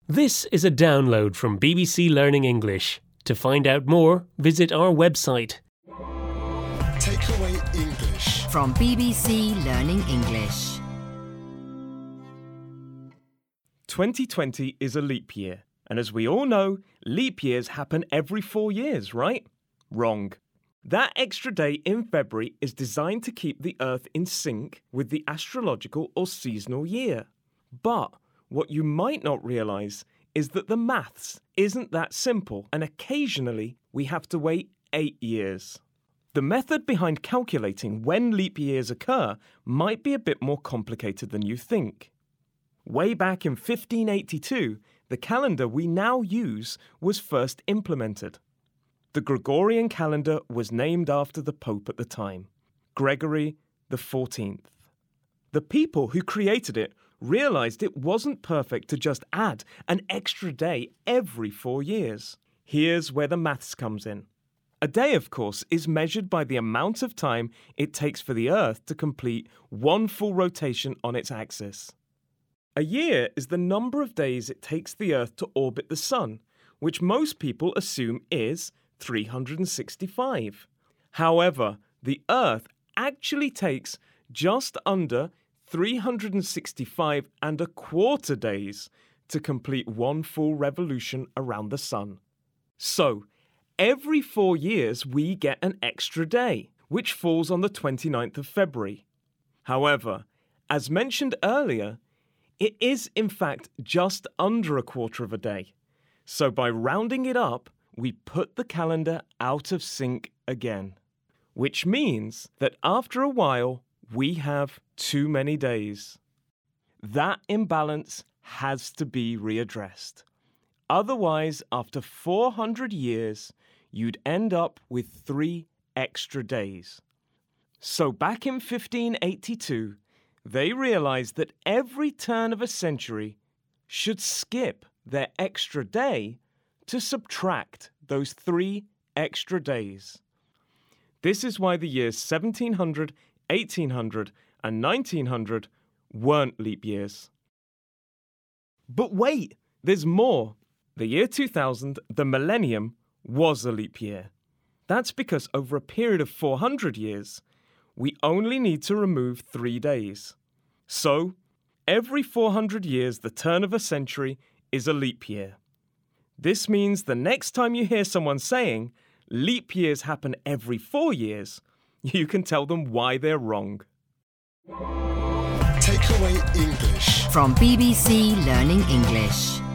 This is a download from BBC Learning English. To find out more, visit our website. Takeaway English From BBC Learning English. 2020 is a leap year, and as we all know, leap years happen every 4 years, right? Wrong. That extra day in February is designed to keep the Earth in sync with the astrological or seasonal year. But what you might not realise is that the maths isn't that simple, and occasionally we have to wait 8 years. The method behind calculating when leap years occur might be a bit more complicated than you think. Way back in 1582, the calendar we now use was first implemented. The Gregorian calendar was named after the Pope at the time, Gregory XIV. The people who created it realised it wasn't perfect to just add an extra day every 4 years. Here's where the maths comes in. A day, of course, is measured by the amount of time it takes for the Earth to complete one full rotation on its axis. A year is the number of days it takes the Earth to orbit the Sun, which most people assume is 365. However, the Earth actually takes just under 365 and a quarter days to complete one full revolution around the Sun. So, every 4 years we get an extra day, which falls on the 29th of February. However, as mentioned earlier, it is in fact just under a quarter of a day. So by rounding it up, we put the calendar out of sync again. Which means that after a while, we have too many days. That imbalance has to be readdressed. Otherwise, after 400 years, you'd end up with 3 extra days. So back in 1582, they realized that every turn of a century should skip their extra day to subtract those 3 extra days. This is why the years 1700, 1800 and 1900 weren't leap years. But wait, there's more. The year 2000, the millennium, was a leap year. That's because over a period of 400 years, we only need to remove 3 days. So, every 400 years, the turn of a century is a leap year. This means the next time you hear someone saying, leap years happen every 4 years, you can tell them why they're wrong. Takeaway English From BBC Learning English.